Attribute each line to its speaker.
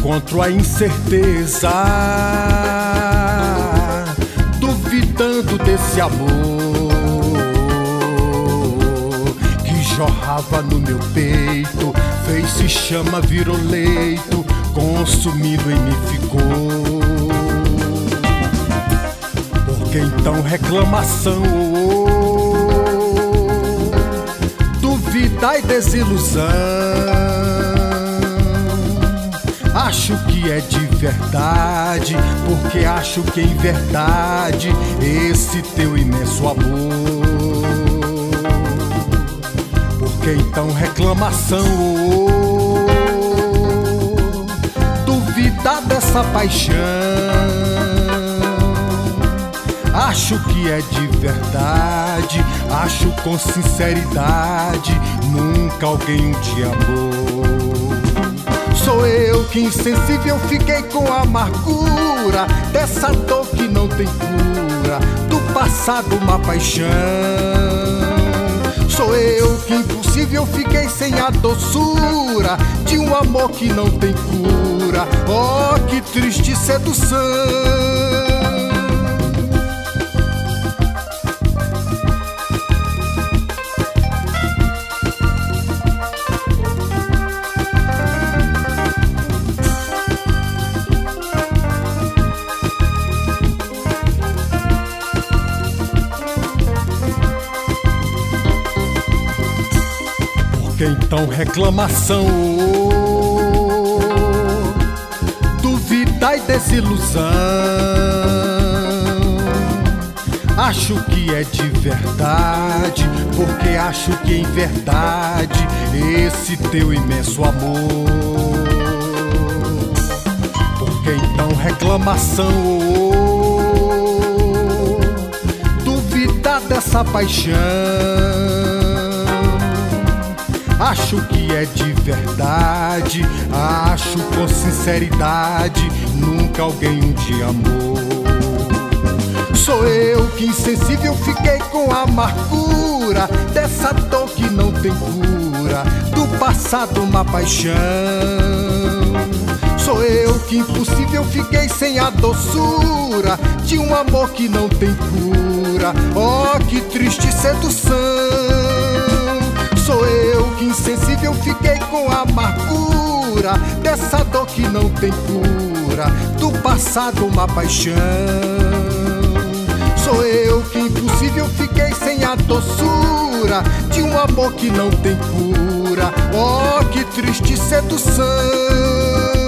Speaker 1: encontro a incerteza, duvidando desse amor que jorrava no meu peito, fez-se chama, virou leito, consumido em mim ficou. Porque então reclamação, dúvida e desilusão, acho que é de verdade, porque acho que em verdade esse teu imenso amor. Porque então reclamação, duvida dessa paixão, acho que é de verdade, acho com sinceridade, nunca alguém um te amou. Sou eu que insensível fiquei com a amargura dessa dor que não tem cura, do passado uma paixão. Sou eu que impossível fiquei sem a doçura de um amor que não tem cura. Oh, que triste sedução. Porque então reclamação, dúvida e desilusão, acho que é de verdade, porque acho que em verdade esse teu imenso amor. Porque então reclamação, dúvida dessa paixão, acho que é de verdade, acho com sinceridade, nunca alguém um te amou. Sou eu que insensível fiquei com a amargura dessa dor que não tem cura, do passado uma paixão. Sou eu que impossível fiquei sem a doçura de um amor que não tem cura. Oh, que triste sedução. Sou eu que insensível fiquei com a amargura dessa dor que não tem cura, do passado uma paixão. Sou eu que impossível fiquei sem a doçura de um amor que não tem cura. Oh, que triste sedução.